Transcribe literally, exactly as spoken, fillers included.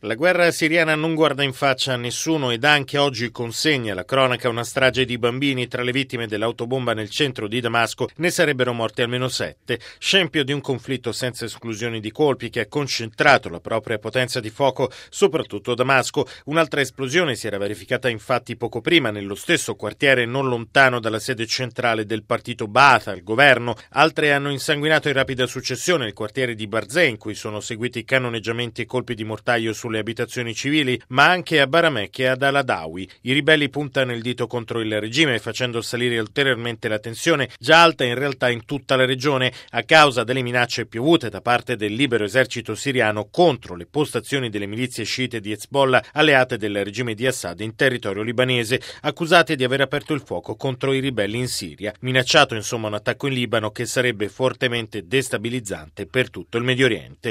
La guerra siriana non guarda in faccia a nessuno ed anche oggi consegna la cronaca una strage di bambini. Tra le vittime dell'autobomba nel centro di Damasco ne sarebbero morti almeno sette, scempio di un conflitto senza esclusioni di colpi che ha concentrato la propria potenza di fuoco soprattutto a Damasco. Un'altra esplosione si era verificata infatti poco prima nello stesso quartiere non lontano dalla sede centrale del partito Ba'ath al governo. Altre hanno insanguinato in rapida successione il quartiere di Barzeh, in cui sono seguiti cannoneggiamenti e colpi di mortaio sulle abitazioni civili, ma anche a Baramek e ad Al-Adawi. I ribelli puntano il dito contro il regime, facendo salire ulteriormente la tensione, già alta in realtà in tutta la regione, a causa delle minacce piovute da parte del libero esercito siriano contro le postazioni delle milizie sciite di Hezbollah, alleate del regime di Assad in territorio libanese, accusate di aver aperto il fuoco contro i ribelli in Siria. Minacciato insomma un attacco in Libano che sarebbe fortemente destabilizzante per tutto il Medio Oriente.